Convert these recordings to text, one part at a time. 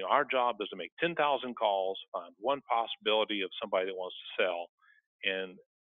our job is to make 10,000 calls, find one possibility of somebody that wants to sell, and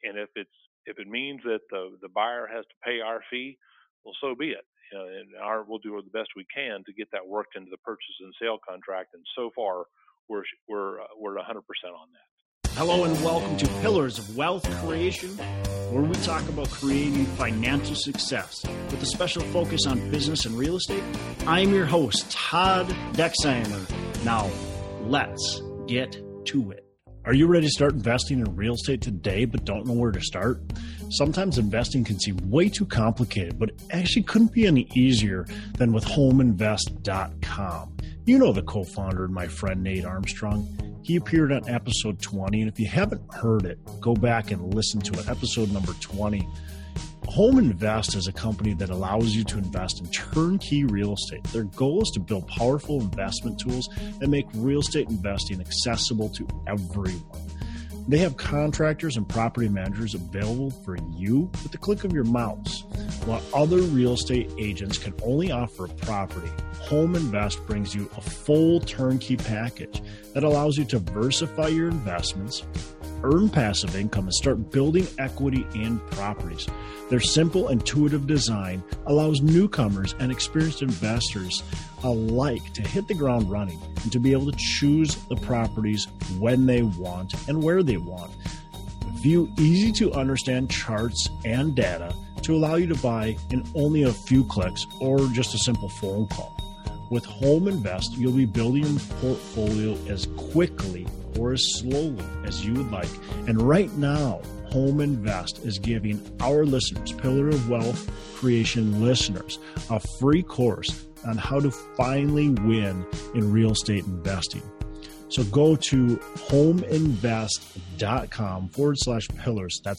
if it means that the buyer has to pay our fee, well, so be it. And we'll do the best we can to get that worked into the purchase and sale contract. And so far, we're 100% on that. Hello and welcome to Pillars of Wealth Creation, where we talk about creating financial success with a special focus on business and real estate. I'm your host, Todd Dexheimer. Now, let's get to it. Are you ready to start investing in real estate today but don't know where to start? Sometimes investing can seem way too complicated, but it actually couldn't be any easier than with HomeInvest.com. You know the co-founder and my friend Nate Armstrong. He appeared on episode 20, and if you haven't heard it, go back and listen to it, episode number 20. Home Invest is a company that allows you to invest in turnkey real estate. Their goal is to build powerful investment tools that make real estate investing accessible to everyone. They have contractors and property managers available for you with the click of your mouse. While other real estate agents can only offer a property, Home Invest brings you a full turnkey package that allows you to diversify your investments, earn passive income, and start building equity in properties. Their simple, intuitive design allows newcomers and experienced investors alike to hit the ground running and to be able to choose the properties when they want and where they want. View easy to understand charts and data to allow you to buy in only a few clicks or just a simple phone call. With Home Invest, you'll be building your portfolio as quickly or as slowly as you would like. And right now, Home Invest is giving our listeners, Pillar of Wealth Creation listeners, a free course on how to finally win in real estate investing. So go to homeinvest.com/pillars. That's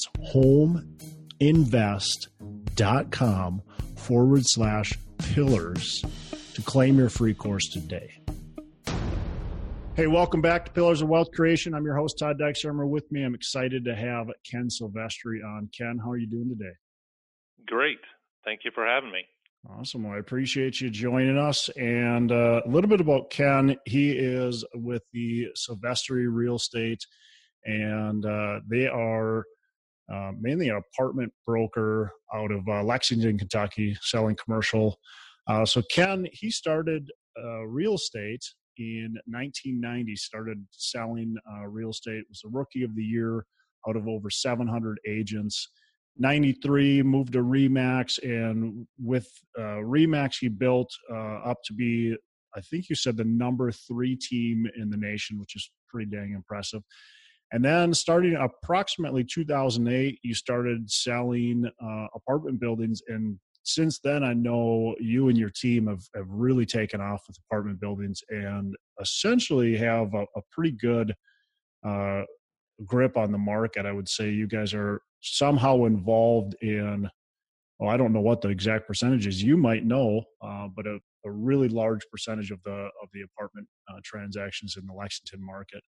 homeinvest.com/pillars to claim your free course today. Hey, welcome back to Pillars of Wealth Creation. I'm your host, Todd Dexheimer. With me, I'm excited to have Ken Silvestri on. Ken, how are you doing today? Great. Thank you for having me. Awesome. Well, I appreciate you joining us. And a little bit about Ken. He is with the Silvestri Real Estate, and they are mainly an apartment broker out of Lexington, Kentucky, selling commercial. So Ken, he started real estate in 1990, started selling real estate, was the rookie of the year out of over 700 agents. 93, moved to RE/MAX, and with RE/MAX, he built up to be, I think you said, the number 3 team in the nation, which is pretty dang impressive. And then starting approximately 2008, you started selling apartment buildings, and since then, I know you and your team have really taken off with apartment buildings and essentially have a pretty good grip on the market. I would say you guys are somehow involved in, well, I don't know what the exact percentage is. You might know, but a really large percentage of the apartment transactions in the Lexington market.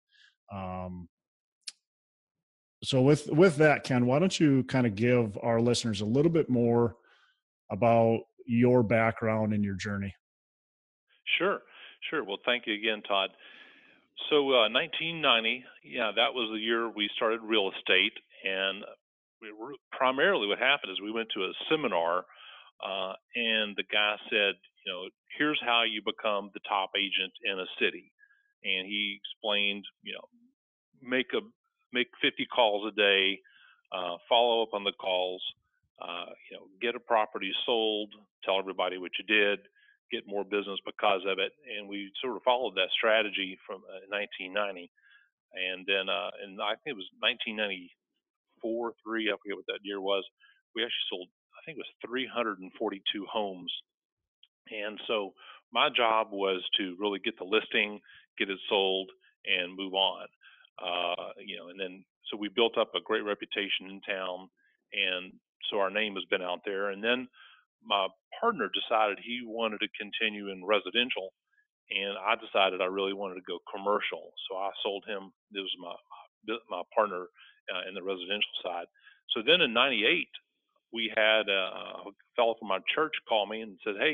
So with that, Ken, why don't you kind of give our listeners a little bit more about your background and your journey? Sure. Well, thank you again, Todd. So 1990, that was the year we started real estate. And primarily what happened is we went to a seminar, and the guy said, here's how you become the top agent in a city. And he explained, make 50 calls a day, follow up on the calls, get a property sold, tell everybody what you did, get more business because of it. And we sort of followed that strategy from 1990. And then, and I think it was 1994, 3, I forget what that year was. We actually sold, I think it was 342 homes. And so my job was to really get the listing, get it sold, and move on. And then, so we built up a great reputation in town, and so our name has been out there. And then my partner decided he wanted to continue in residential, and I decided I really wanted to go commercial. So I sold him. This was my partner in the residential side. So then in '98, we had a fellow from my church call me and said, "Hey,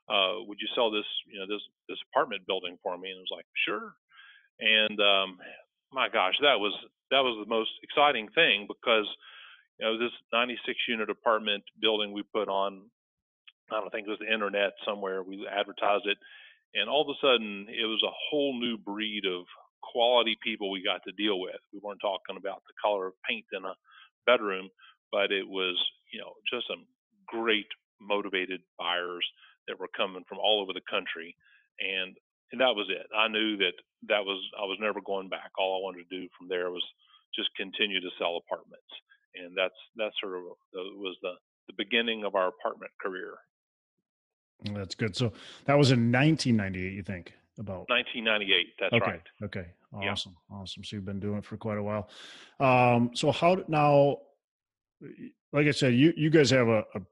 would you sell this, this apartment building for me? And it was like, sure. And my gosh, that was the most exciting thing because this 96 unit apartment building we put on, I don't think it was the internet somewhere. We advertised it, and all of a sudden, it was a whole new breed of quality people we got to deal with. We weren't talking about the color of paint in a bedroom, but it was, just some great motivated buyers that were coming from all over the country, and that was it. I knew I was never going back. All I wanted to do from there was just continue to sell apartments, and that's sort of was the beginning of our apartment career. That's good. So that was in 1998, you think, about? 1998. That's Okay. right. Okay. Yeah. Awesome. Awesome. So you've been doing it for quite a while. So now, like I said, you guys have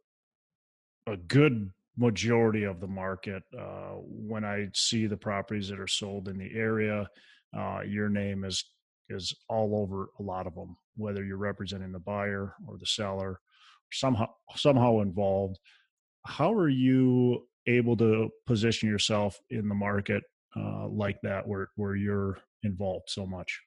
a good majority of the market. When I see the properties that are sold in the area, your name is all over a lot of them, whether you're representing the buyer or the seller, somehow involved. How are you able to position yourself in the market like that, where you're involved so much?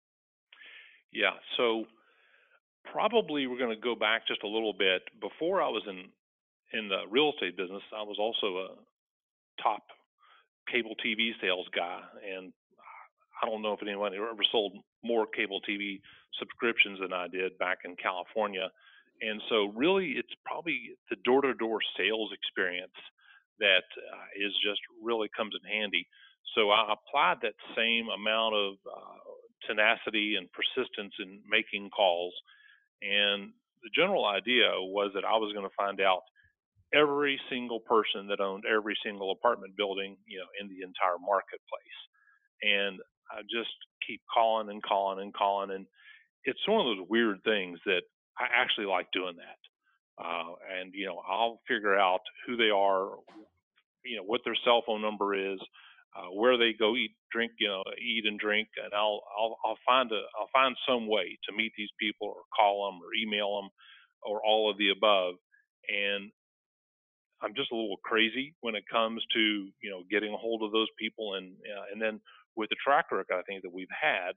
Yeah. So probably we're going to go back just a little bit. Before I was in the real estate business, I was also a top cable TV sales guy, and I don't know if anyone ever sold more cable TV subscriptions than I did back in California. And so, really, it's probably the door-to-door sales experience that is just really comes in handy. So I applied that same amount of tenacity and persistence in making calls. And the general idea was that I was going to find out every single person that owned every single apartment building, in the entire marketplace. And I just keep calling and calling and calling. And it's one of those weird things that I actually like doing that. And, I'll figure out who they are, what their cell phone number is, where they go eat and drink, and I'll find some way to meet these people or call them or email them or all of the above. And I'm just a little crazy when it comes to getting a hold of those people, and then with the track record I think that we've had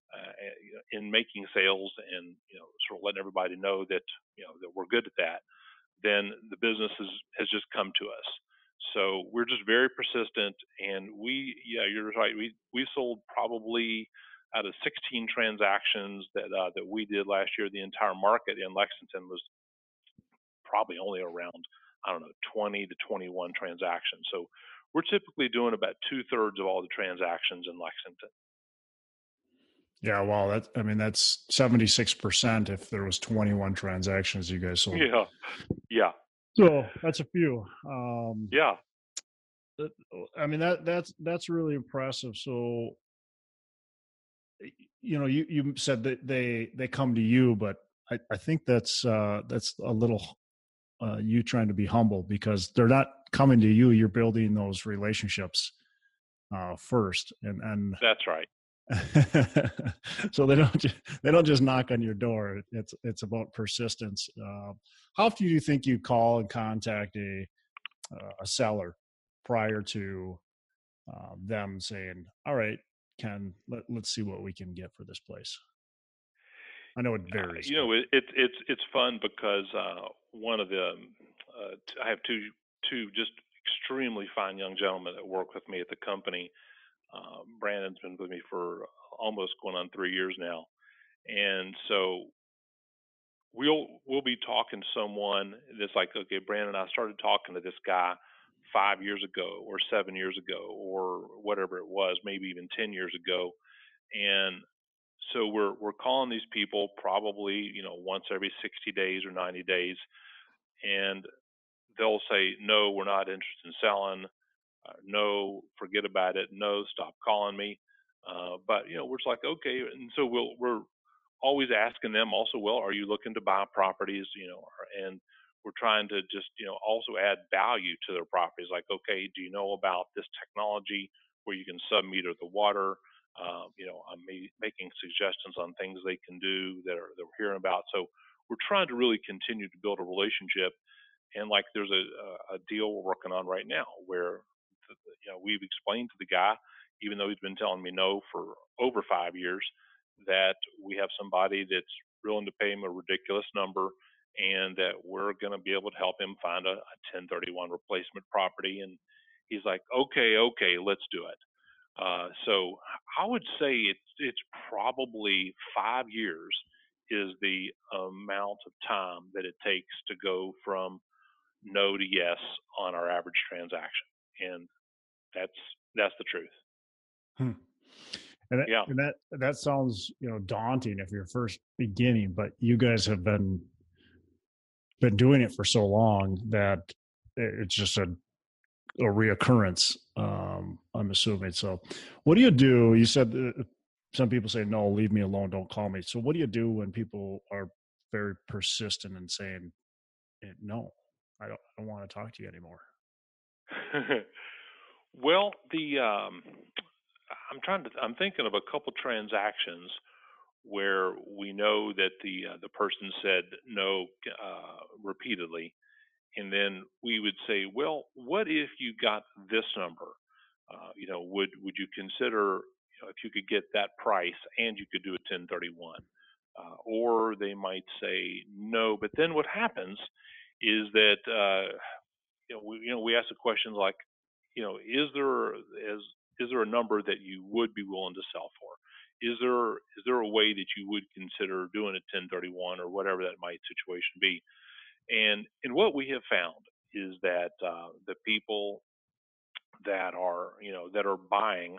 in making sales, and sort of letting everybody know that that we're good at that, then the business has just come to us. So we're just very persistent, and yeah, you're right. We sold probably out of 16 transactions that we did last year. The entire market in Lexington was probably only around, I don't know, 20 to 21 transactions. So we're typically doing about 2/3 of all the transactions in Lexington. Yeah, wow. That's 76% if there was 21 transactions you guys sold. Yeah, yeah, So that's a few. yeah. That's really impressive. So, you said that they come to you, but I think that's a little you trying to be humble, because they're not coming to you. You're building those relationships first, and That's right. so they don't just knock on your door. It's about persistence. How often do you think you call and contact a seller prior to them saying, "All right, Ken, let's see what we can get for this place"? I know it varies. It's fun because one of the I have two just extremely fine young gentlemen that work with me at the company. Brandon's been with me for almost going on 3 years now, and so we'll be talking to someone that's like, okay, Brandon, I started talking to this guy 5 years ago or 7 years ago or whatever it was, maybe even 10 years ago, and so we're calling these people probably once every 60 days or 90 days, and they'll say, no, we're not interested in selling. No, forget about it. No, stop calling me. But we're just like, okay, and so we're always asking them also, well, are you looking to buy properties? And we're trying to just also add value to their properties. Like, okay, do you know about this technology where you can sub-meter the water? I'm making suggestions on things they can do that we're hearing about. So we're trying to really continue to build a relationship. And like there's a deal we're working on right now where we've explained to the guy, even though he's been telling me no for over 5 years, that we have somebody that's willing to pay him a ridiculous number, and that we're going to be able to help him find a 1031 replacement property. And he's like, okay, let's do it. So I would say it's probably 5 years is the amount of time that it takes to go from no to yes on our average transaction, and that's the truth. And that sounds daunting if you're first beginning, but you guys have been doing it for so long that it's just a reoccurrence. I'm assuming. So, what do you do? You said some people say no, leave me alone, don't call me. So, what do you do when people are very persistent and saying no, I don't want to talk to you anymore? Well, I'm thinking of a couple transactions where we know that the person said no repeatedly, and then we would say, well, what if you got this number? Would you consider if you could get that price and you could do a 1031? Or they might say no, but then what happens is that we ask the questions like, is there a number that you would be willing to sell for? Is there a way that you would consider doing a 1031 or whatever that might situation be? And what we have found is that the people that are buying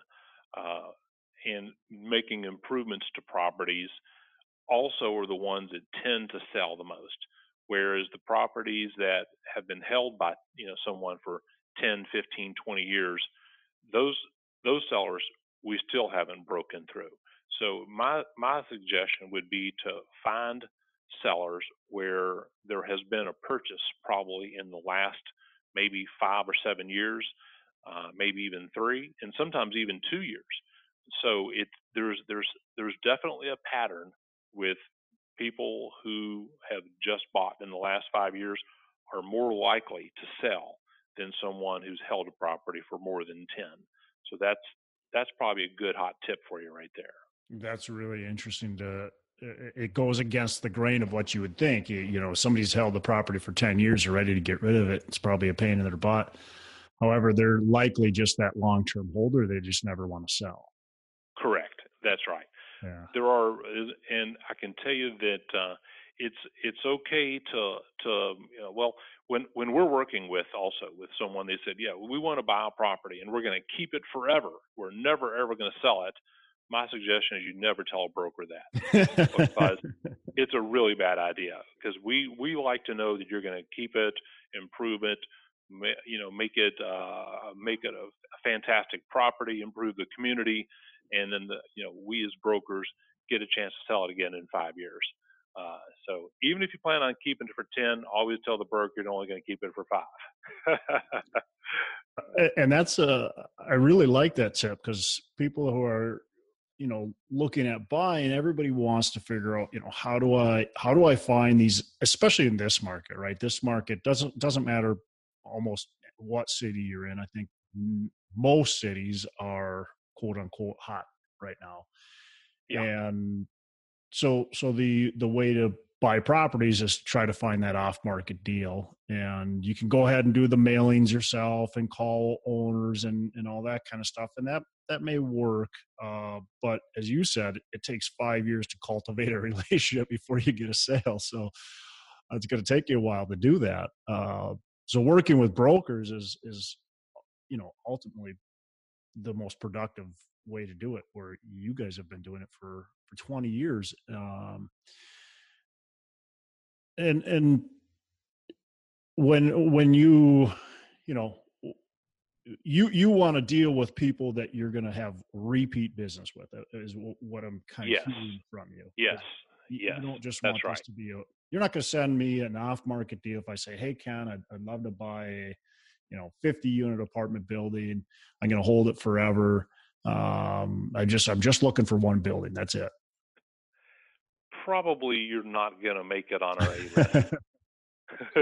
and making improvements to properties also are the ones that tend to sell the most. Whereas the properties that have been held by someone for 10, 15, 20 years, those sellers we still haven't broken through. So my suggestion would be to find sellers where there has been a purchase probably in the last maybe 5 or 7 years, maybe even 3, and sometimes even 2 years. So there's definitely a pattern with people who have just bought in the last 5 years are more likely to sell than someone who's held a property for more than 10. So that's probably a good hot tip for you right there. That's really interesting. It goes against the grain of what you would think. Somebody's held the property for 10 years, they're ready to get rid of it. It's probably a pain in their butt. However, they're likely just that long-term holder. They just never want to sell. Correct. That's right. Yeah. There are, and I can tell you that it's okay to when we're working with someone, they said, yeah, we want to buy a property and we're going to keep it forever. We're never ever going to sell it. My suggestion is you never tell a broker that, because it's a really bad idea, because we like to know that you're going to keep it, improve it, make it a fantastic property, improve the community, and then we as brokers get a chance to sell it again in 5 years. So even if you plan on keeping it for 10, always tell the broker you're only going to keep it for 5. And that's I really like that tip, because people who are looking at buying, everybody wants to figure out, how do I find these, especially in this market, right? This market doesn't matter almost what city you're in. I think most cities are quote unquote hot right now. Yeah. And so the way to buy properties is to try to find that off market deal. And you can go ahead and do the mailings yourself and call owners and all that kind of stuff. And that may work. But as you said, it takes 5 years to cultivate a relationship before you get a sale. So it's going to take you a while to do that. So working with brokers is ultimately the most productive way to do it, where you guys have been doing it for 20 years. And when you want to deal with people that you're going to have repeat business with, is what I'm kind of hearing from you. Yes. You don't just want this to be you're not going to send me an off-market deal if I say, hey, Ken, I'd love to buy a 50-unit apartment building. I'm going to hold it forever. I'm just looking for one building. That's it. Probably you're not going to make it on our A list.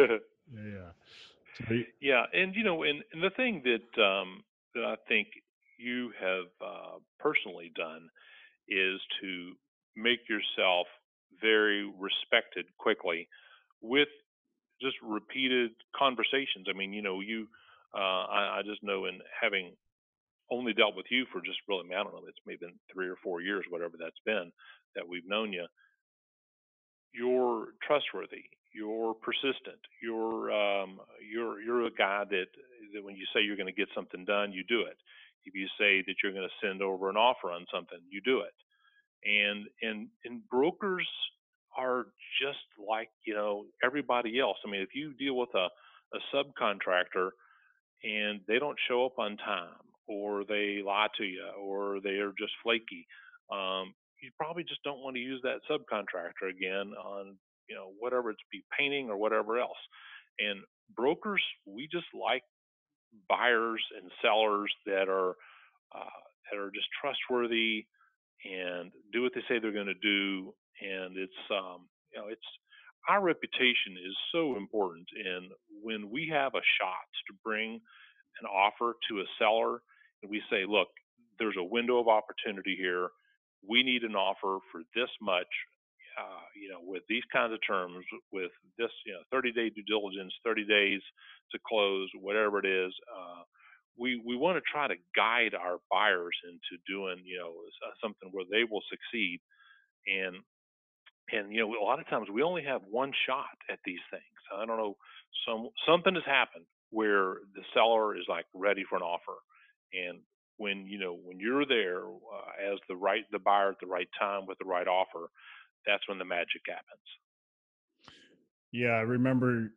Yeah. So, Yeah, and and the thing that I think you have personally done is to make yourself very respected quickly with just repeated conversations. I mean, I just know in having only dealt with you for just really, I don't know, it's maybe been 3 or 4 years, whatever that's been that we've known you. You're trustworthy. You're persistent. You're a guy that when you say you're going to get something done, you do it. If you say that you're going to send over an offer on something, you do it. And brokers are just like everybody else. I mean, if you deal with a subcontractor and they don't show up on time, or they lie to you, or they are just flaky, you probably just don't want to use that subcontractor again on whatever it's be painting or whatever else. And brokers, we just like buyers and sellers that are just trustworthy and do what they say they're going to do. And it's our reputation is so important. And when we have a shot to bring an offer to a seller and we say, look, there's a window of opportunity here. We need an offer for this much, with these kinds of terms, with this, 30-day due diligence, 30 days to close, whatever it is. We want to try to guide our buyers into doing, something where they will succeed. And a lot of times we only have one shot at these things. I don't know, something has happened where the seller is like ready for an offer, and when you're there as the buyer at the right time with the right offer, that's when the magic happens. yeah, I remember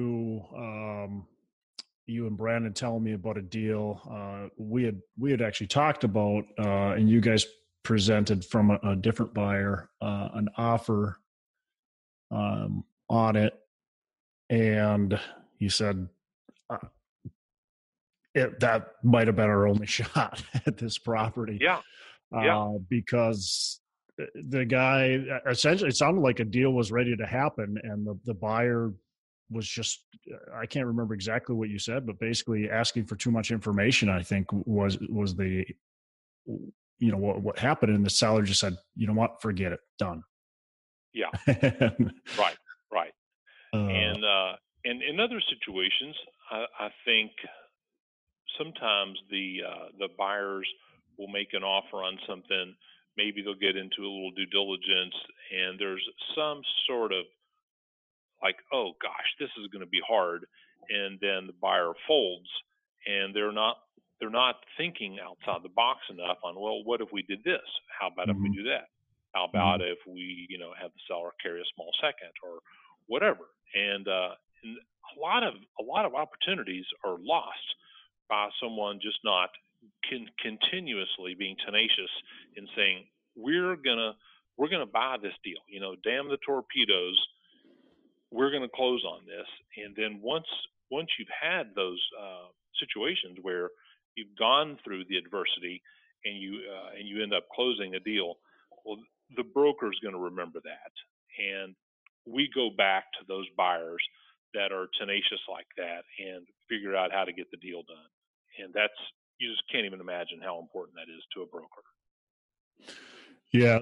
you and Brandon telling me about a deal we had actually talked about, and you guys presented from a different buyer an offer on it, and you said uh, that might have been our only shot at this property. Yeah, yeah, Because the guy essentially, it sounded like a deal was ready to happen, and the buyer was just, I can't remember exactly what you said, but basically asking for too much information, I think was the, what happened. And the seller just said, you know what, forget it, done. yeah. And, Right, right. uh, And in other situations, I think sometimes the buyers will make an offer on something. Maybe they'll get into a little due diligence, and there's some sort of like, oh gosh, this is going to be hard, and then the buyer folds, and they're not thinking outside the box enough on, well, what if we did this? How about if we mhm, do that? How about mhm. if we have the seller carry a small second or whatever? And a lot of opportunities are lost by someone just not continuously being tenacious in saying, we're gonna buy this deal. Damn the torpedoes, we're going to close on this. And then once you've had those situations where you've gone through the adversity and you end up closing a deal, well, the broker is going to remember that, and we go back to those buyers that are tenacious like that and figure out how to get the deal done. And that's, you just can't even imagine how important that is to a broker. Yeah.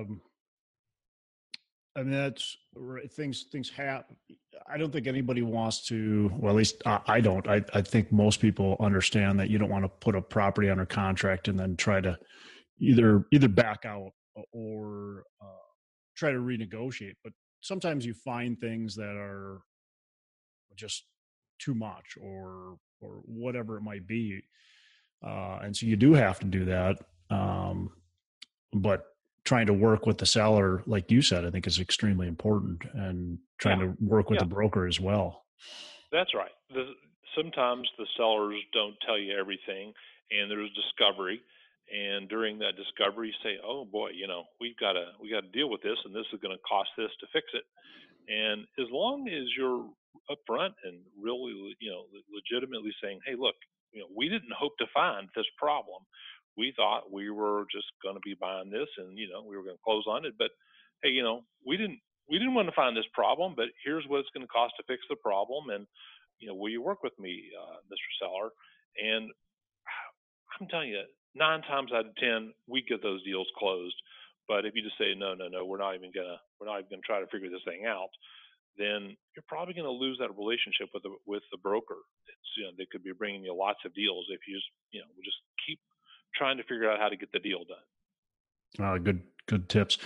I mean, that's right. Things happen. I don't think anybody wants to, well, at least I don't. I think most people understand that you don't want to put a property under contract and then try to either back out or try to renegotiate. But sometimes you find things that are just too much, or whatever it might be, and so you do have to do that. But trying to work with the seller, like you said, I think is extremely important, and trying Yeah, to work with yeah. the broker as well. That's right. Sometimes the sellers don't tell you everything, and there's discovery. And during that discovery, you say, "Oh boy, we got to deal with this, and this is going to cost this to fix it." And as long as you're upfront and really, legitimately saying, "Hey, look, we didn't hope to find this problem. We thought we were just going to be buying this, and we were going to close on it. But hey, we didn't we didn't want to find this problem, but here's what it's going to cost to fix the problem. And, will you work with me, Mr. Seller? And I'm telling you, 9 times out of 10, we get those deals closed. But if you just say, no, no, no, we're not even gonna try to figure this thing out, then you're probably going to lose that relationship with the broker. They could be bringing you lots of deals if you just keep trying to figure out how to get the deal done. Good tips.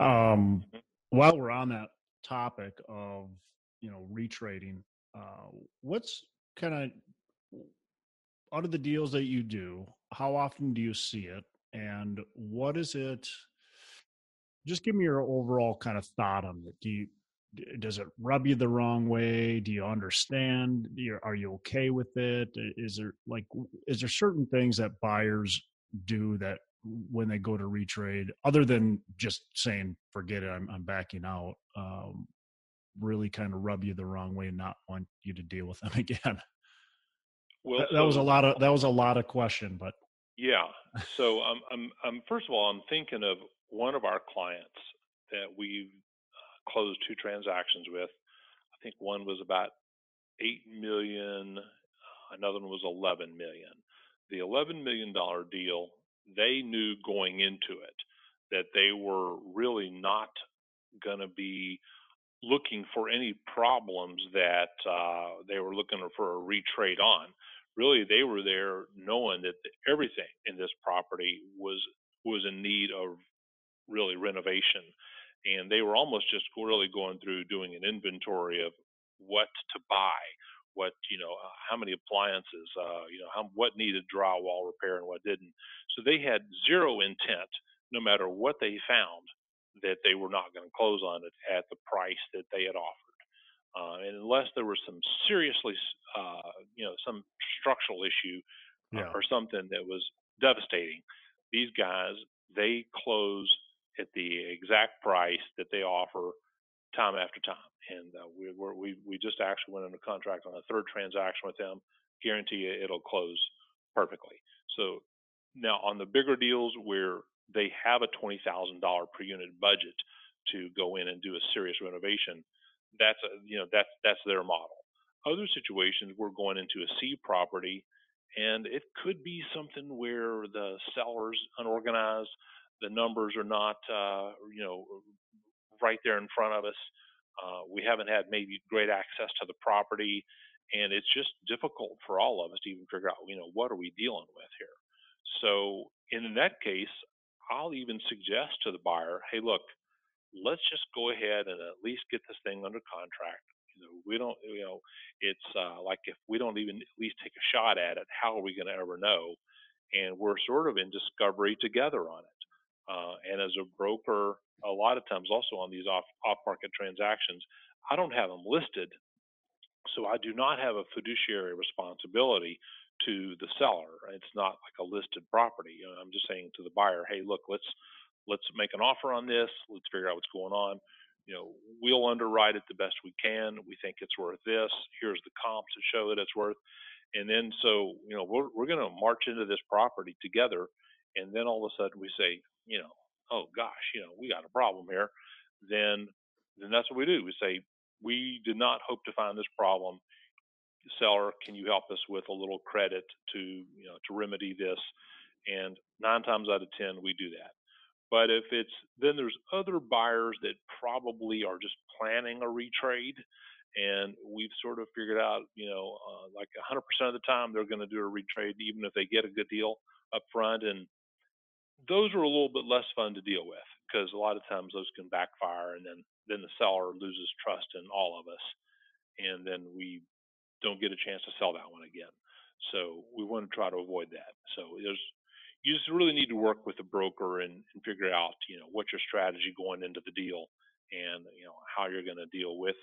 While we're on that topic of retrading, what's kind of out of the deals that you do, how often do you see it, and what is it? Just give me your overall kind of thought on it. Does it rub you the wrong way? Do you understand? Are you okay with it? Is there certain things that buyers do that when they go to retrade, other than just saying, forget it, I'm backing out, really kind of rub you the wrong way and not want you to deal with them again? Well, that was a lot of question, but yeah. So I'm first of all, I'm thinking of one of our clients that we've closed 2 transactions with. I think one was about $8 million, another one was $11 million. The $11 million deal, they knew going into it that they were really not going to be looking for any problems that they were looking for a retrade on. Really, they were there knowing that everything in this property was in need of really renovation, and they were almost just really going through doing an inventory of what to buy, what how many appliances, what needed drywall repair and what didn't. So they had zero intent, no matter what they found, that they were not going to close on it at the price that they had offered. And unless there was some seriously, some structural issue or something that was devastating, these guys, they close at the exact price that they offer time after time. And we just actually went under contract on a 3rd transaction with them. Guarantee you it'll close perfectly. So now on the bigger deals where they have a $20,000 per unit budget to go in and do a serious renovation, that's their model. Other situations, we're going into a C property, and it could be something where the seller's unorganized, the numbers are not right there in front of us. We haven't had maybe great access to the property, and it's just difficult for all of us to even figure out, what are we dealing with here? So in that case, I'll even suggest to the buyer, hey, look, let's just go ahead and at least get this thing under contract. We don't, it's like if we don't even at least take a shot at it, how are we going to ever know? And we're sort of in discovery together on it. And as a broker, a lot of times also on these off-market transactions, I don't have them listed, so I do not have a fiduciary responsibility to the seller. It's not like a listed property. I'm just saying to the buyer, hey, look, let's make an offer on this. Let's figure out what's going on. We'll underwrite it the best we can. We think it's worth this. Here's the comps to show that it's worth. And then so, we're going to march into this property together. And then all of a sudden we say, oh gosh, we got a problem here. Then that's what we do. We say, we did not hope to find this problem. Seller, can you help us with a little credit to remedy this? And 9 times out of 10, we do that. But if then there's other buyers that probably are just planning a retrade, and we've sort of figured out, like 100% of the time they're going to do a retrade, even if they get a good deal up front. And those are a little bit less fun to deal with, because a lot of times those can backfire, and then the seller loses trust in all of us, and then we don't get a chance to sell that one again. So we want to try to avoid that. So you just really need to work with the broker and figure out, what's your strategy going into the deal, and how you're going to deal with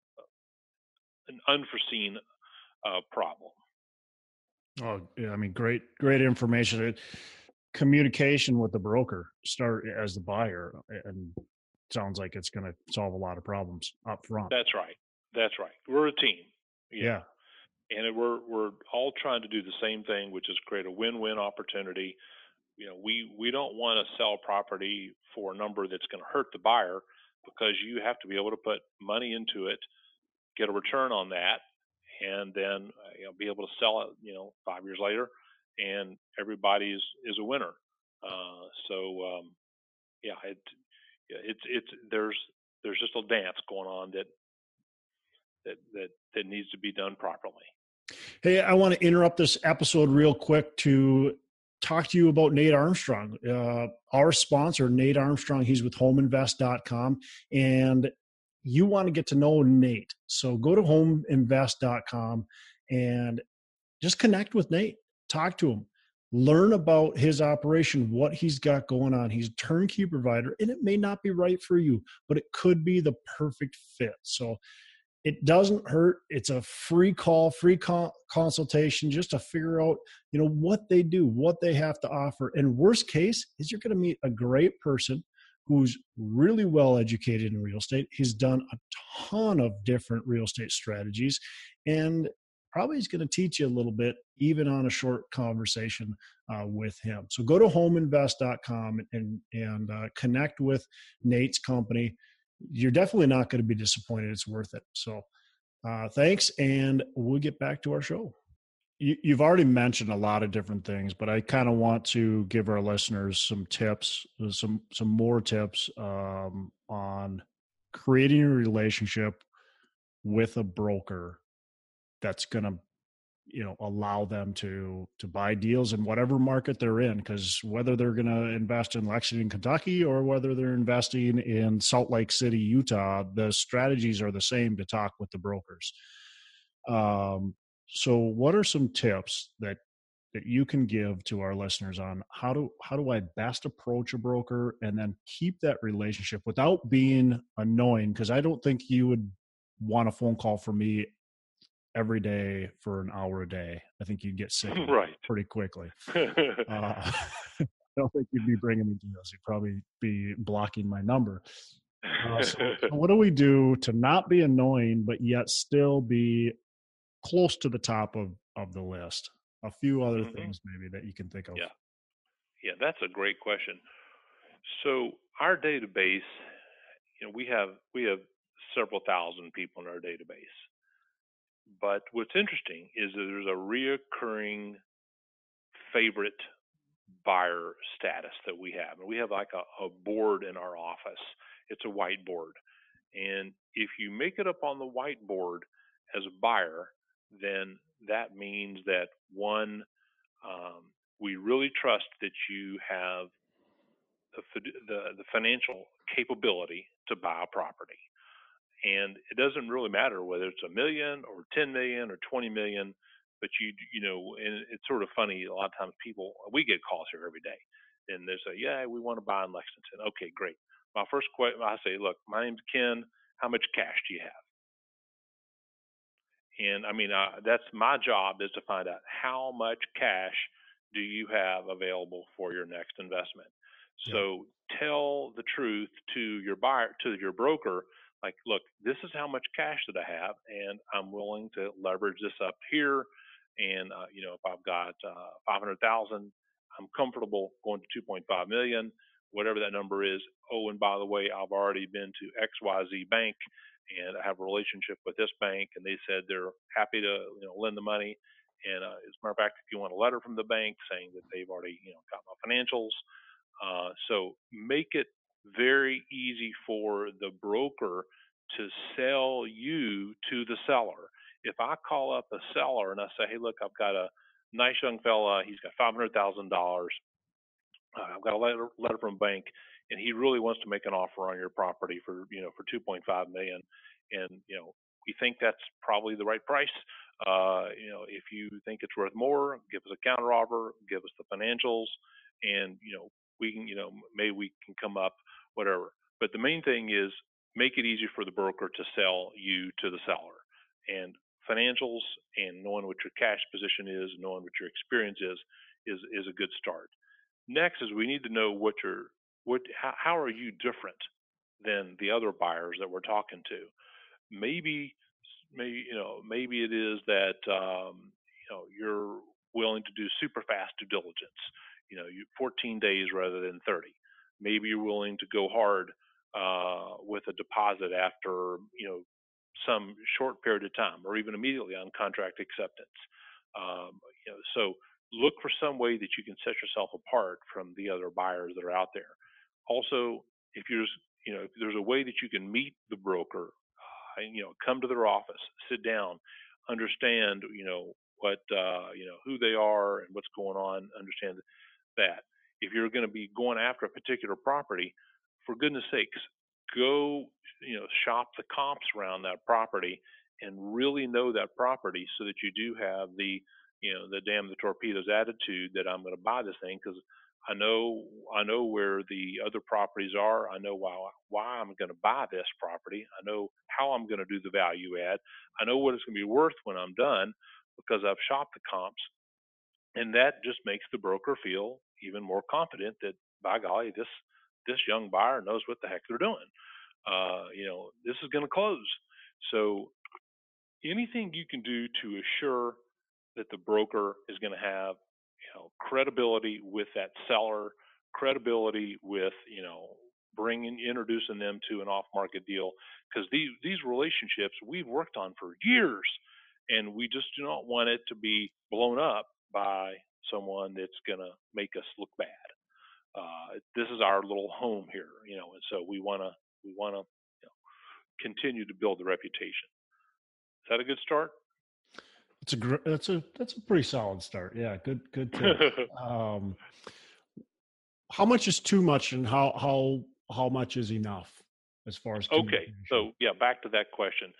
an unforeseen problem. Oh, yeah, I mean, great information. Communication with the broker start as the buyer, and sounds like it's going to solve a lot of problems up front. That's right. We're a team. Yeah. And we're all trying to do the same thing, which is create a win-win opportunity. We don't want to sell property for a number that's going to hurt the buyer, because you have to be able to put money into it, get a return on that, and then be able to sell it 5 years later, and everybody is a winner. So yeah, it's there's just a dance going on that needs to be done properly. Hey, I want to interrupt this episode real quick to talk to you about Nate Armstrong, our sponsor, Nate Armstrong. He's with homeinvest.com, and you want to get to know Nate. So go to homeinvest.com and just connect with Nate, talk to him, learn about his operation, what he's got going on. He's a turnkey provider, and it may not be right for you, but it could be the perfect fit. So it doesn't hurt. It's a free call, consultation just to figure out, what they do, what they have to offer. And worst case is you're going to meet a great person who's really well educated in real estate. He's done a ton of different real estate strategies, and probably he's going to teach you a little bit, even on a short conversation with him. So go to homeinvest.com and connect with Nate's company. You're definitely not going to be disappointed. It's worth it. So thanks, and we'll get back to our show. You've already mentioned a lot of different things, but I kind of want to give our listeners some tips, some more tips on creating a relationship with a broker that's going to allow them to buy deals in whatever market they're in, because whether they're going to invest in Lexington, Kentucky, or whether they're investing in Salt Lake City, Utah, the strategies are the same to talk with the brokers. So what are some tips that you can give to our listeners on how do I best approach a broker and then keep that relationship without being annoying? Because I don't think you would want a phone call from me every day for an hour a day. I think you'd get sick of it pretty quickly. I don't think you'd be bringing me deals. You'd probably be blocking my number. So what do we do to not be annoying, but yet still be close to the top of the list? A few other things maybe that you can think of. Yeah, that's a great question. So our database, we have several thousand people in our database. But what's interesting is that there's a reoccurring favorite buyer status that we have. And we have like a board in our office. It's a whiteboard. And if you make it up on the whiteboard as a buyer, then that means that one, we really trust that you have the financial capability to buy a property. And it doesn't really matter whether it's $1 million or 10 million or 20 million, but and it's sort of funny. A lot of times we get calls here every day, and they say, "Yeah, we want to buy in Lexington." Okay, great. My first question, I say, "Look, my name's Ken. How much cash do you have?" And I mean, that's my job, is to find out how much cash do you have available for your next investment. Yeah. So tell the truth to your buyer, to your broker. Like, look, this is how much cash that I have, and I'm willing to leverage this up here. And if I've got 500,000, I'm comfortable going to 2.5 million, whatever that number is. Oh, and by the way, I've already been to XYZ Bank, and I have a relationship with this bank, and they said they're happy to lend the money. And as a matter of fact, if you want a letter from the bank saying that they've already got my financials, so make it very easy for the broker to sell you to the seller. If I call up a seller and I say, "Hey, look, I've got a nice young fella. He's got $500,000. I've got a letter from a bank, and he really wants to make an offer on your property for 2.5 million, and we think that's probably the right price. If you think it's worth more, give us a counter offer, give us the financials, and we can maybe we can come up, whatever. But the main thing is make it easy for the broker to sell you to the seller, and financials and knowing what your cash position is, knowing what your experience is a good start. Next is we need to know how are you different than the other buyers that we're talking to. Maybe it is that you're willing to do super fast due diligence. 14 days rather than 30. Maybe you're willing to go hard with a deposit after some short period of time, or even immediately on contract acceptance. So look for some way that you can set yourself apart from the other buyers that are out there. Also, if if there's a way that you can meet the broker, come to their office, sit down, understand what who they are and what's going on, understand that. If you're going to be going after a particular property, for goodness sakes, go shop the comps around that property and really know that property, so that you do have the damn the torpedoes attitude that I'm going to buy this thing because I know where the other properties are. I know why I'm going to buy this property. I know how I'm going to do the value add. I know what it's going to be worth when I'm done because I've shopped the comps, and that just makes the broker feel even more confident that, by golly, this young buyer knows what the heck they're doing. This is going to close. So anything you can do to assure that the broker is going to have credibility with that seller, credibility with introducing them to an off-market deal, because these relationships we've worked on for years, and we just do not want it to be blown up by someone that's going to make us look bad. This is our little home here, and so we want to continue to build the reputation. Is that a good start? That's a pretty solid start. Yeah, good tip. How much is too much, and how much is enough as far as okay? So yeah, back to that question.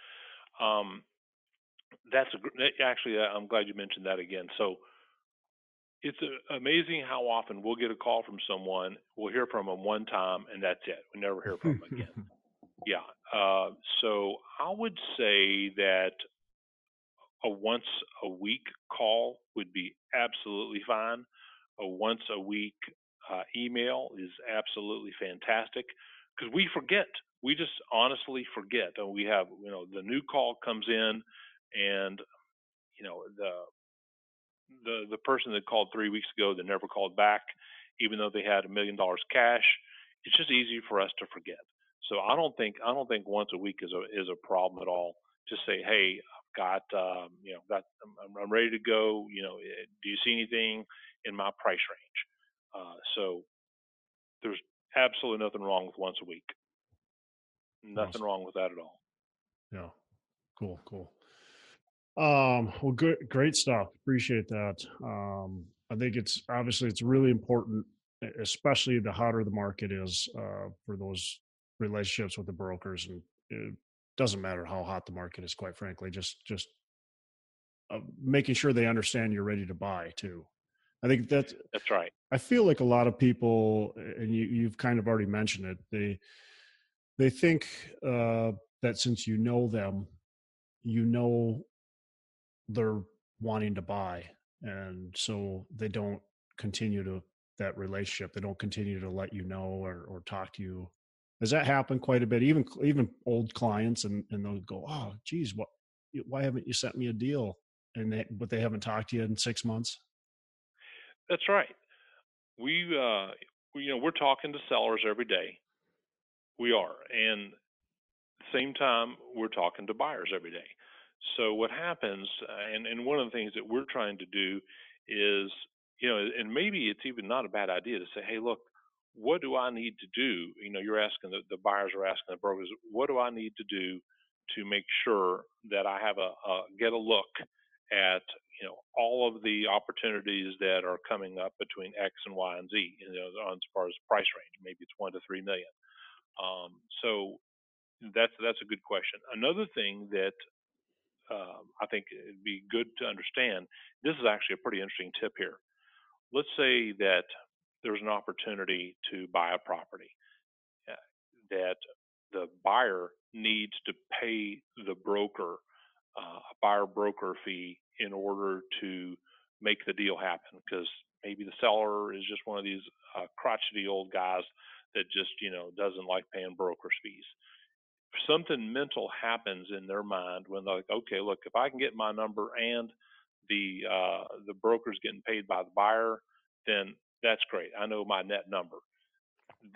Actually, I'm glad you mentioned that again. So it's amazing how often we'll get a call from someone, we'll hear from them one time, and that's it. We never hear from them again. Yeah. So I would say that a once a week call would be absolutely fine. A once a week email is absolutely fantastic, because we forget. We just honestly forget. And we have, the new call comes in, and the person that called 3 weeks ago that never called back, even though they had $1 million cash, it's just easy for us to forget. So I don't think once a week is a problem at all. Just say, hey, I've got I'm ready to go. Do you see anything in my price range? So there's absolutely nothing wrong with once a week. Nothing wrong with that at all. Yeah, cool. Well, great stuff. Appreciate that. I think it's really important, especially the hotter the market is, for those relationships with the brokers. And it doesn't matter how hot the market is, quite frankly, just making sure they understand you're ready to buy too. I think that's right. I feel like a lot of people, and you've kind of already mentioned it, they think that since you know them, they're wanting to buy, and so they don't continue that relationship. They don't continue to let you know or talk to you. Does that happen quite a bit? Even old clients, and they'll go, "Oh, geez, why haven't you sent me a deal?" But they haven't talked to you in 6 months. That's right. We're talking to sellers every day. We are, and at the same time, we're talking to buyers every day. So what happens, and one of the things that we're trying to do is, and maybe it's even not a bad idea to say, hey, look, what do I need to do? You're asking, the buyers are asking the brokers, what do I need to do to make sure that I have get a look at all of the opportunities that are coming up between X and Y and Z, as far as price range. Maybe it's 1 to 3 million. So that's a good question. Another thing that I think it'd be good to understand, this is actually a pretty interesting tip here. Let's say that there's an opportunity to buy a property that the buyer needs to pay the broker a buyer broker fee in order to make the deal happen, because maybe the seller is just one of these crotchety old guys that just doesn't like paying broker's fees. Something mental happens in their mind when they're like, okay, look, if I can get my number and the broker's getting paid by the buyer, then that's great. I know my net number.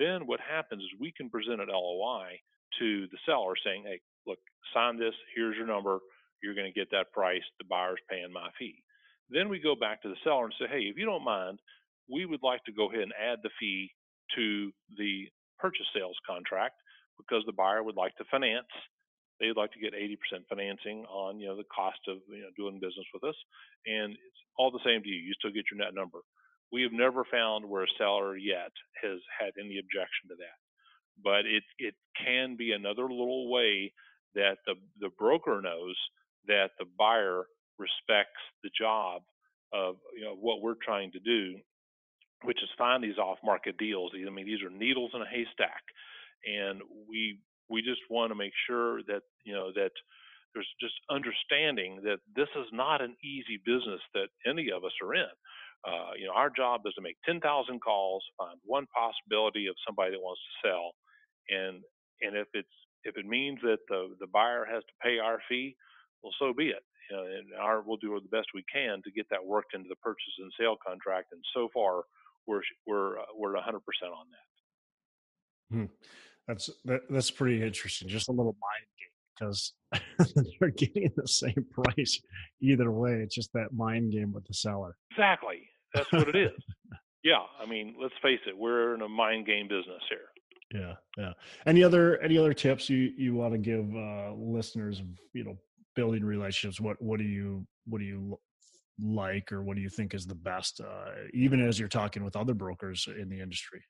then what happens is we can present an LOI to the seller saying, hey, look, sign this, here's your number, you're going to get that price, the buyer's paying my fee. Then we go back to the seller and say, hey, if you don't mind, we would like to go ahead and add the fee to the purchase sales contract because the buyer would like to finance. They'd like to get 80% financing on, the cost of, doing business with us. And it's all the same to you. You still get your net number. We have never found where a seller yet has had any objection to that. But it can be another little way that the broker knows that the buyer respects the job of what we're trying to do, which is find these off-market deals. I mean, these are needles in a haystack, and we just want to make sure that that there's just understanding that this is not an easy business that any of us are in. Our job is to make 10,000 calls, find one possibility of somebody that wants to sell, and if it means that the buyer has to pay our fee, well, so be it. And we'll do the best we can to get that worked into the purchase and sale contract. And so far, we're 100% on that. That's pretty interesting. Just a little mind game, because they're getting the same price either way. It's just that mind game with the seller. Exactly. That's what it is. Yeah. I mean, let's face it. We're in a mind game business here. Yeah. Any other tips you want to give listeners of building relationships? What do you like, or what do you think is the best, even as you're talking with other brokers in the industry?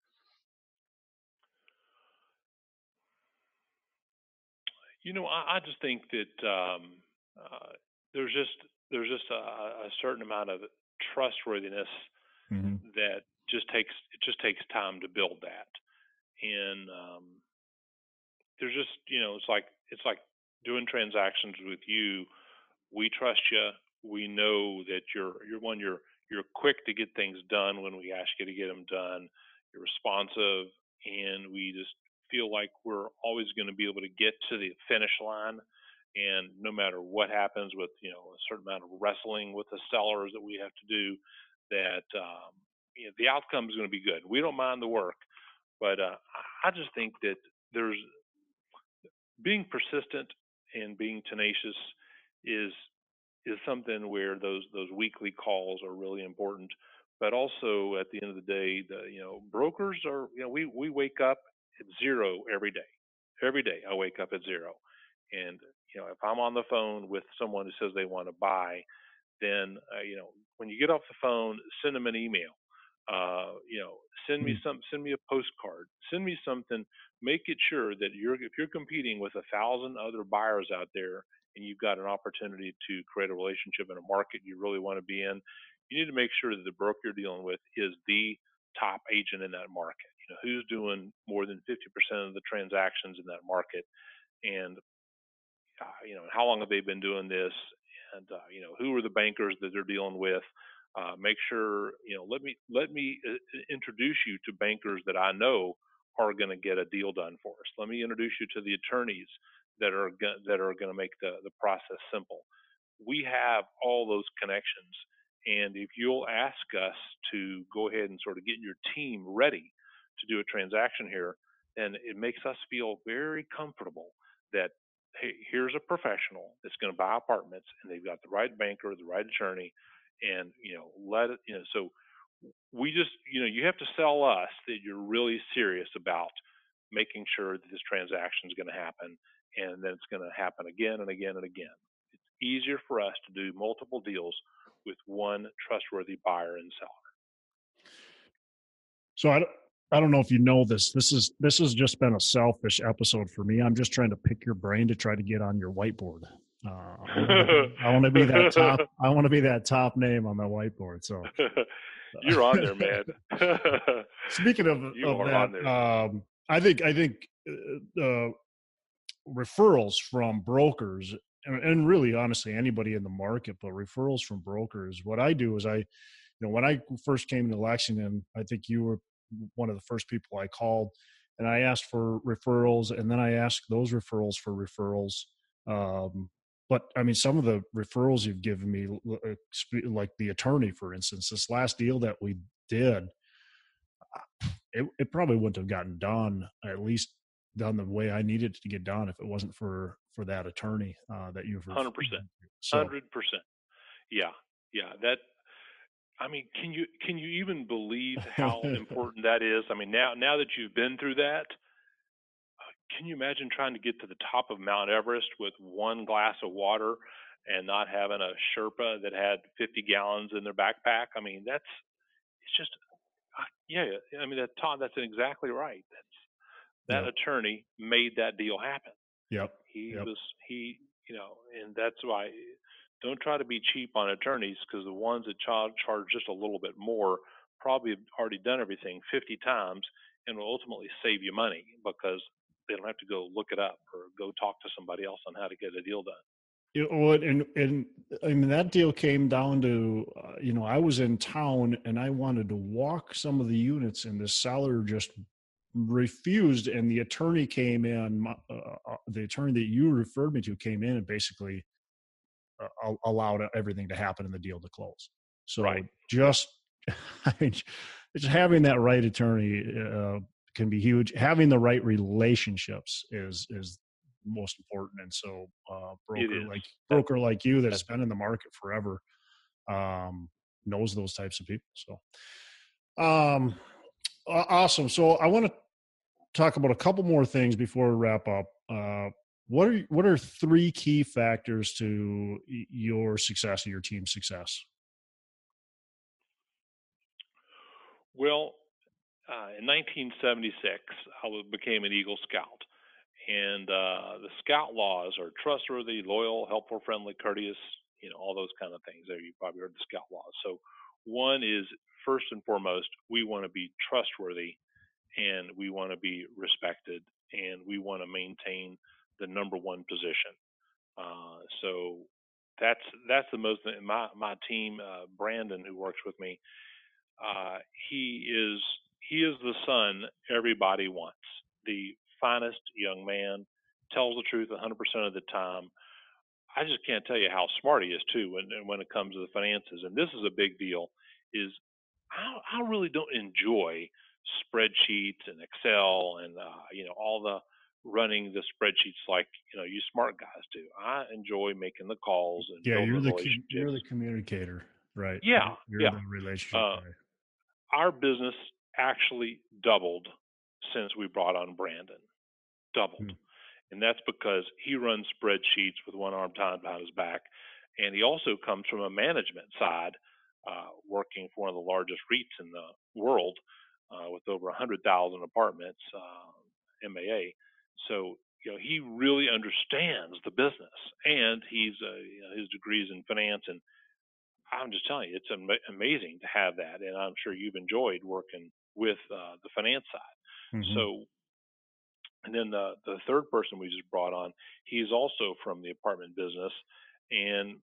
I just think that there's just a certain amount of trustworthiness that just takes time to build that. And there's just it's like doing transactions with you. We trust you. We know that you're quick to get things done when we ask you to get them done. You're responsive, and we just feel like we're always going to be able to get to the finish line. And no matter what happens with a certain amount of wrestling with the sellers that we have to do, that the outcome is going to be good. We don't mind the work, but I just think that there's being persistent and being tenacious is something where those weekly calls are really important. But also at the end of the day, brokers are we wake up at zero every day. Every day I wake up at zero, and if I'm on the phone with someone who says they want to buy, then when you get off the phone, send them an email. Send me a postcard, send me something. Make it sure that if you're competing with 1,000 other buyers out there, and you've got an opportunity to create a relationship in a market you really want to be in, you need to make sure that the broker you're dealing with is the top agent in that market. Who's doing more than 50% of the transactions in that market, and how long have they been doing this, and who are the bankers that they're dealing with. Make sure let me introduce you to bankers that I know are going to get a deal done for us. Let me introduce you to the attorneys that are going to make the process simple. We have all those connections, and if you'll ask us to go ahead and sort of get your team ready to do a transaction here, then it makes us feel very comfortable that, hey, here's a professional that's going to buy apartments, and they've got the right banker, the right attorney, and let it. So we just you have to sell us that you're really serious about making sure that this transaction is going to happen, and then it's going to happen again and again and again. It's easier for us to do multiple deals with one trustworthy buyer and seller. So I don't know if you know this. This has just been a selfish episode for me. I'm just trying to pick your brain to try to get on your whiteboard. I want to be that top. I want to be that top name on the whiteboard. So you're on there, man. Speaking of that, I think referrals from brokers, and really honestly anybody in the market, but referrals from brokers. What I do is when I first came to Lexington, I think you were one of the first people I called, and I asked for referrals, and then I asked those referrals for referrals. But I mean, some of the referrals you've given me, like the attorney, for instance, this last deal that we did, it probably wouldn't have gotten done, at least done the way I needed it to get done, if it wasn't for that attorney that you've referred 100%. to. So 100%. Yeah. Yeah. That, I mean, can you even believe how important that is? I mean, now that you've been through that, can you imagine trying to get to the top of Mount Everest with one glass of water and not having a Sherpa that had 50 gallons in their backpack? I mean, it's just, yeah. I mean, Todd, that's exactly right. That yep, attorney made that deal happen. yep, He yep. was he, you know, and that's why don't try to be cheap on attorneys, because the ones that charge just a little bit more probably have already done everything 50 times and will ultimately save you money because they don't have to go look it up or go talk to somebody else on how to get a deal done. It would, and I mean that deal came down to, I was in town and I wanted to walk some of the units, and the seller just refused. And the attorney came in, the attorney that you referred me to came in and basically allowed everything to happen and the deal to close. So Right. just, I mean, just having that right attorney can be huge. Having the right relationships is most important. And so, It is. broker like you that has That's been in the market forever knows those types of people. So, awesome. So I want to talk about a couple more things before we wrap up. What are three key factors to your success or your team's success? well, in 1976, I became an Eagle Scout. And the Scout laws are trustworthy, loyal, helpful, friendly, courteous, all those kind of things. There, you probably heard the Scout laws. So, one is first and foremost, we want to be trustworthy and we want to be respected and we want to maintain the number one position. So, that's the most. My team, Brandon, who works with me, uh, he is he is the son everybody wants. The finest young man, tells the truth 100% of the time. I just can't tell you how smart he is too when it comes to the finances. And this is a big deal. Is I really don't enjoy spreadsheets and Excel and all the running the spreadsheets like you smart guys do. I enjoy making the calls and Yeah, building the you're relationships. the communicator, right? Yeah, You're yeah. the relationship Uh, guy. our business actually doubled since we brought on Brandon. Doubled. Hmm. And that's because he runs spreadsheets with one arm tied behind his back. And he also comes from a management side, working for one of the largest REITs in the world with over 100,000 apartments, MAA. So, he really understands the business. And his degrees in finance. And I'm just telling you, it's amazing to have that. And I'm sure you've enjoyed working with the finance side. Mm-hmm. So, and then the third person we just brought on, he's also from the apartment business, and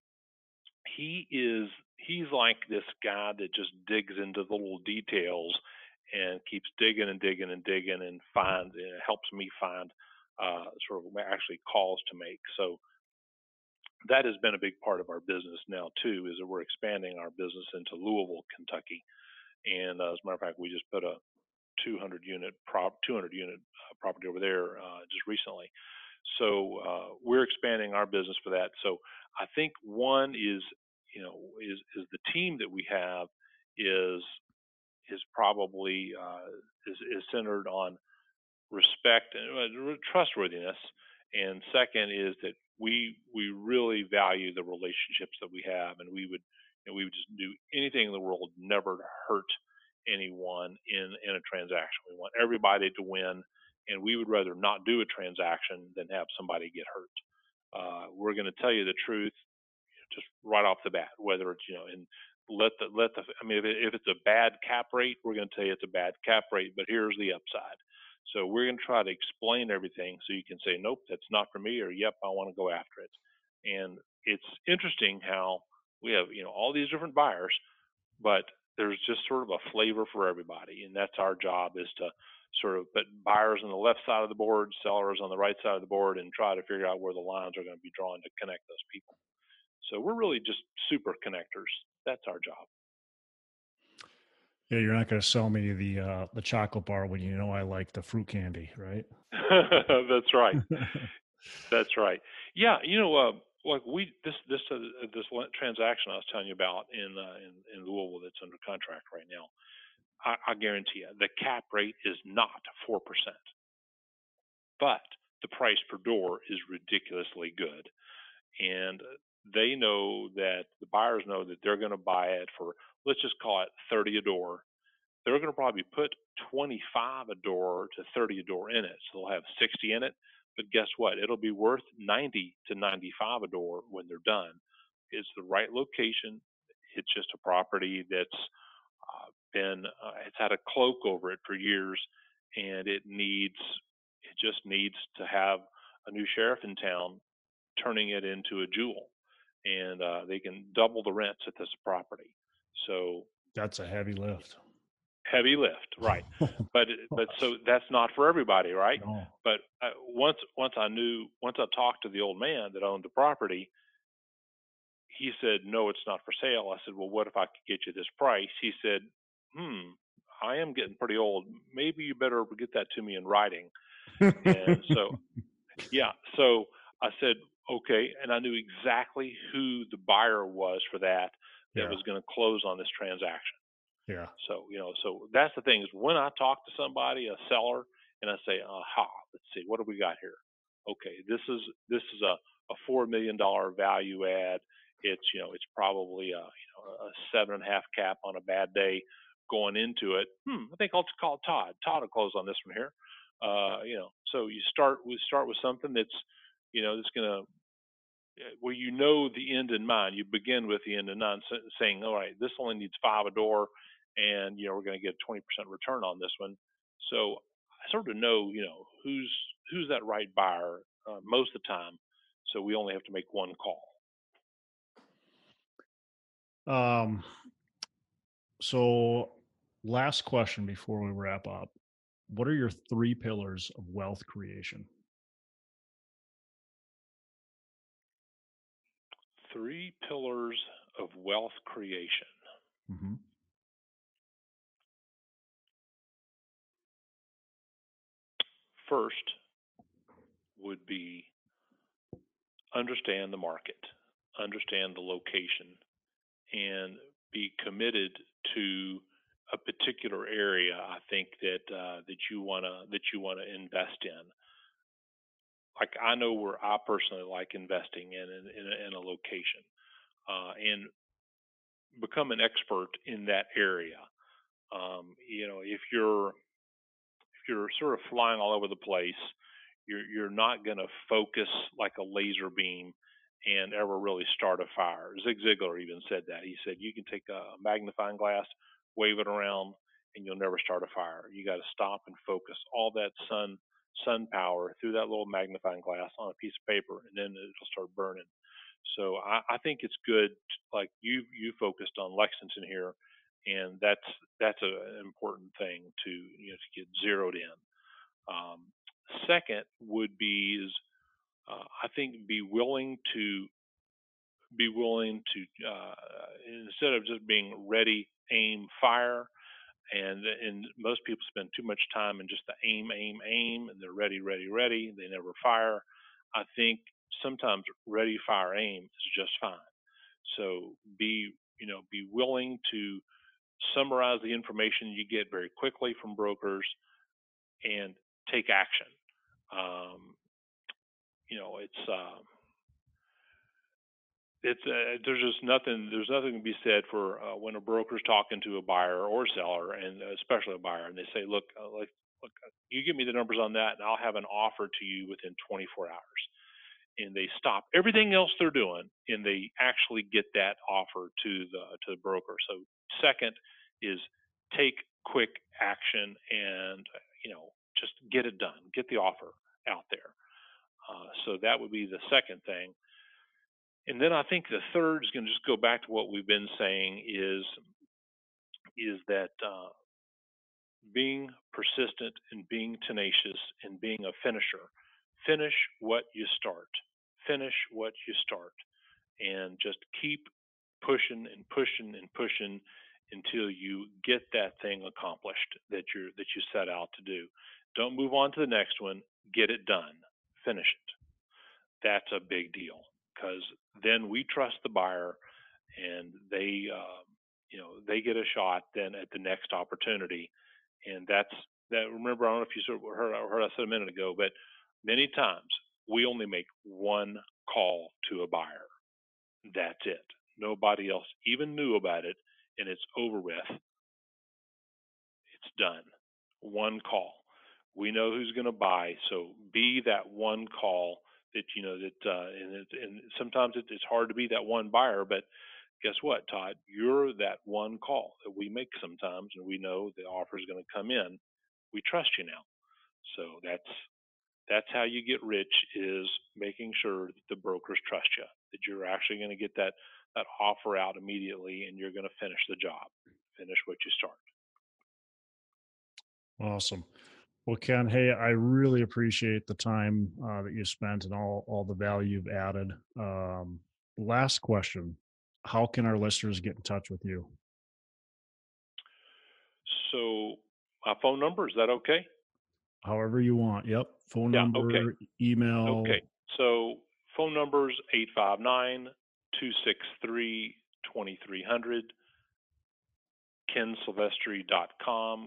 he's like this guy that just digs into the little details and keeps digging and digging and digging and helps me find sort of actually calls to make. So that has been a big part of our business now too, is that we're expanding our business into Louisville, Kentucky, and as a matter of fact, we just put a 200 unit property over there just recently. So we're expanding our business for that. So I think one is the team that we have is probably is centered on respect and trustworthiness, and second is that we really value the relationships that we have, and we would just do anything in the world never to hurt anyone in a transaction. We want everybody to win, and we would rather not do a transaction than have somebody get hurt. We're going to tell you the truth just right off the bat, whether it's and let the I mean if it's a bad cap rate, we're going to tell you it's a bad cap rate, but here's the upside. So we're going to try to explain everything so you can say nope, that's not for me, or yep, I want to go after it. And it's interesting how we have all these different buyers, but there's just sort of a flavor for everybody, and that's our job, is to sort of put buyers on the left side of the board, sellers on the right side of the board, and try to figure out where the lines are going to be drawn to connect those people. So we're really just super connectors. That's our job. Yeah, you're not going to sell me the chocolate bar when you know I like the fruit candy, right? That's right. That's right. Yeah, like this transaction I was telling you about in Louisville that's under contract right now. I guarantee you, the cap rate is not 4%, but the price per door is ridiculously good, and they know that the buyers know that they're going to buy it for, let's just call it 30 a door. They're going to probably put 25 a door to 30 a door in it, so they'll have 60 in it. But guess what? It'll be worth 90 to 95 a door when they're done. It's the right location. It's just a property that's it's had a cloak over it for years, and it just needs to have a new sheriff in town turning it into a jewel, and they can double the rents at this property. So That's a heavy lift. heavy lift, right? But so that's not for everybody, right? No. But once I talked to the old man that owned the property, he said, no, it's not for sale. I said, well, what if I could get you this price? He said, I am getting pretty old. Maybe you better get that to me in writing. And so, yeah. So I said, okay. And I knew exactly who the buyer was for that was going to close on this transaction. Yeah. So, so that's the thing is when I talk to somebody, a seller, and I say, aha, let's see, what do we got here? Okay, this is a $4 million value add. It's probably a 7.5 cap on a bad day going into it. I think I'll just call Todd. Todd will close on this one here. So we start with something that's, that's gonna, well, the end in mind. You begin with the end in mind, saying, all right, this only needs 5 a door, and we're going to get a 20% return on this one. So I sort of know, who's that right buyer most of the time. So we only have to make one call. So last question before we wrap up. What are your 3 pillars of wealth creation? 3 pillars of wealth creation. Mm-hmm. First would be understand the market, understand the location, and be committed to a particular area. I think that you wanna invest in. Like I know where I personally like investing in a location, and become an expert in that area. If you're sort of flying all over the place, you're not going to focus like a laser beam and ever really start a fire. Zig Ziglar even said that. He said you can take a magnifying glass, wave it around, and you'll never start a fire. You got to stop and focus all that sun power through that little magnifying glass on a piece of paper, and then it'll start burning. So I think it's good, like you focused on Lexington here, and that's an important thing to get zeroed in. Second would be is I think be willing to instead of just being ready, aim, fire, and most people spend too much time in just the aim, and they're ready, they never fire. I think sometimes ready, fire, aim is just fine. So be willing to summarize the information you get very quickly from brokers and take action. Um, there's just nothing. There's nothing to be said for when a broker's talking to a buyer or seller, and especially a buyer, and they say, "Look, you give me the numbers on that, and I'll have an offer to you within 24 hours." And they stop everything else they're doing, and they actually get that offer to the broker. So, second is take quick action, and just get it done, get the offer out there. So that would be the second thing. And then I think the third is going to just go back to what we've been saying is that being persistent and being tenacious and being a finisher. Finish what you start. Finish what you start. And just keep pushing and pushing and pushing until you get that thing accomplished that you set out to do. Don't move on to the next one. Get it done. Finish it. That's a big deal, because then we trust the buyer, and they they get a shot then at the next opportunity. And that's that. Remember, I don't know if you sort of heard I said a minute ago, but many times we only make one call to a buyer. That's it. Nobody else even knew about it, and it's over with. It's done. One call. We know who's going to buy, so be that one call that and sometimes it's hard to be that one buyer, but guess what, Todd? You're that one call that we make sometimes, and we know the offer is going to come in. We trust you now. So that's how you get rich, is making sure that the brokers trust you, that you're actually going to get that offer out immediately, and you're going to finish the job, finish what you start. Awesome. Well, Ken, hey, I really appreciate the time that you spent and all the value you've added. Last question. How can our listeners get in touch with you? So my phone number, is that okay? However you want. Yep. Phone number, okay. Email. Okay. So phone numbers 859-263-2300, kensilvestri.com,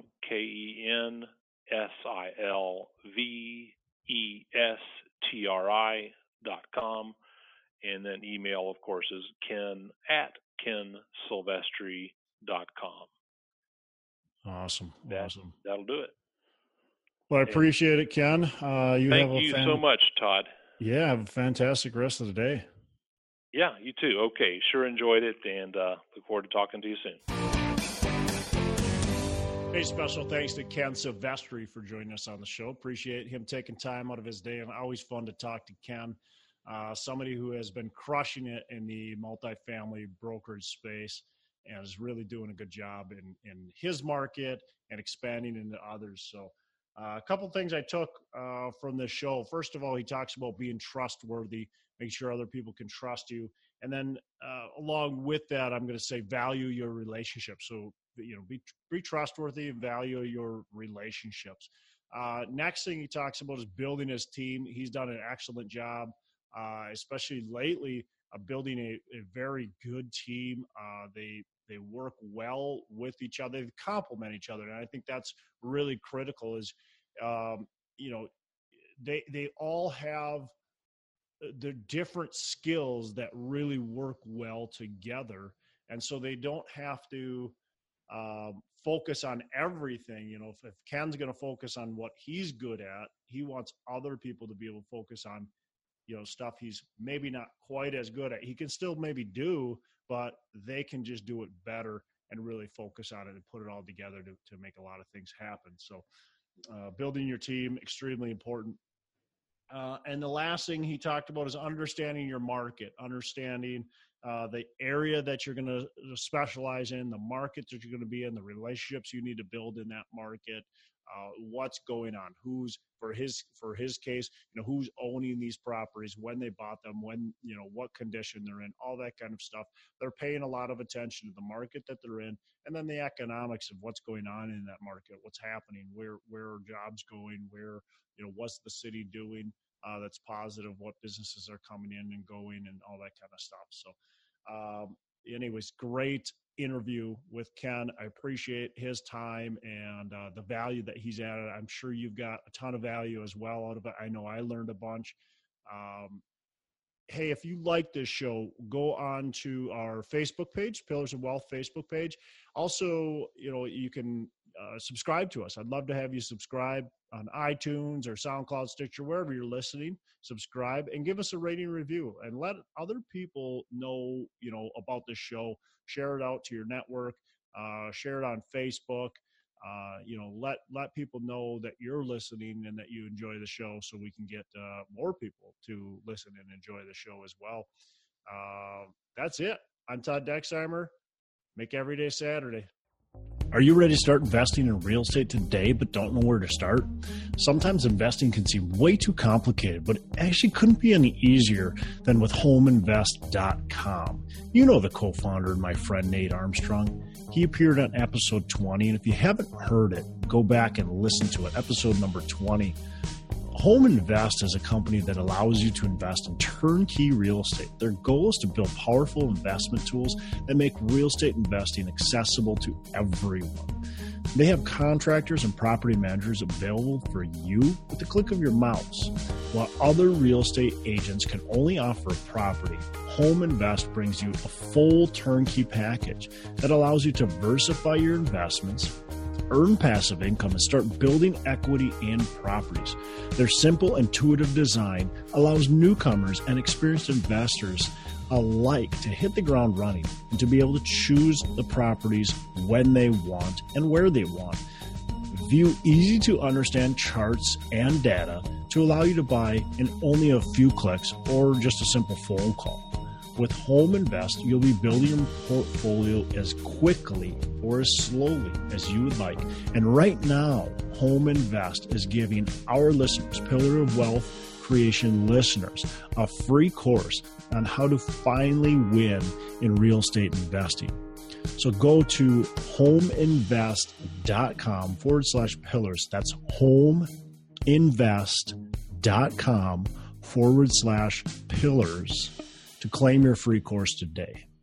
KenSilvestri.com. And then email, of course, is ken@kensilvestri.com. Awesome. That'll do it. Well, I appreciate it, Ken. Thank you so much, Todd. Yeah, have a fantastic rest of the day. Yeah, you too. Okay, sure enjoyed it, and look forward to talking to you soon. Hey, special thanks to Ken Silvestri for joining us on the show. Appreciate him taking time out of his day, and always fun to talk to Ken. Somebody who has been crushing it in the multifamily brokerage space and is really doing a good job in his market and expanding into others. So a couple things I took from this show. First of all, he talks about being trustworthy, make sure other people can trust you. And then along with that, I'm going to say value your relationship. So, be trustworthy and value your relationships. Next thing he talks about is building his team. He's done an excellent job, especially lately, building a very good team. They work well with each other. They complement each other. And I think that's really critical is, they all have the different skills that really work well together. And so they don't have to focus on everything. If Ken's going to focus on what he's good at, he wants other people to be able to focus on stuff he's maybe not quite as good at. He can still maybe do, but they can just do it better and really focus on it and put it all together to make a lot of things happen. So building your team, extremely important. And the last thing he talked about is understanding your market, understanding the area that you're going to specialize in, the market that you're going to be in, the relationships you need to build in that market, what's going on, who's for his case, who's owning these properties, when they bought them, when, what condition they're in, all that kind of stuff. They're paying a lot of attention to the market that they're in, and then the economics of what's going on in that market, what's happening, where are jobs going, where, what's the city doing that's positive, what businesses are coming in and going, and all that kind of stuff. So anyways, great interview with Ken. I appreciate his time and the value that he's added. I'm sure you've got a ton of value as well out of it. I know I learned a bunch. Hey, if you like this show, go on to our Facebook page, Pillars of Wealth Facebook page. Also, you can subscribe to us. I'd love to have you subscribe on iTunes or SoundCloud, Stitcher, wherever you're listening. Subscribe and give us a rating review and let other people know, about this show. Share it out to your network. Share it on Facebook. Let people know that you're listening and that you enjoy the show, so we can get more people to listen and enjoy the show as well. That's it. I'm Todd Dexheimer. Make every day Saturday. Are you ready to start investing in real estate today but don't know where to start? Sometimes investing can seem way too complicated, but it actually couldn't be any easier than with HomeInvest.com. You know the co-founder and my friend Nate Armstrong. He appeared on episode 20, and if you haven't heard it, go back and listen to it, episode number 20. Home Invest is a company that allows you to invest in turnkey real estate. Their goal is to build powerful investment tools that make real estate investing accessible to everyone. They have contractors and property managers available for you with the click of your mouse. While other real estate agents can only offer a property, Home Invest brings you a full turnkey package that allows you to diversify your investments, earn passive income, and start building equity in properties. Their simple, intuitive design allows newcomers and experienced investors alike to hit the ground running and to be able to choose the properties when they want and where they want. View easy to understand charts and data to allow you to buy in only a few clicks or just a simple phone call. With Home Invest, you'll be building your portfolio as quickly or as slowly as you would like. And right now, Home Invest is giving our listeners, Pillar of Wealth Creation listeners, a free course on how to finally win in real estate investing. So go to homeinvest.com/pillars. That's homeinvest.com/pillars to claim your free course today.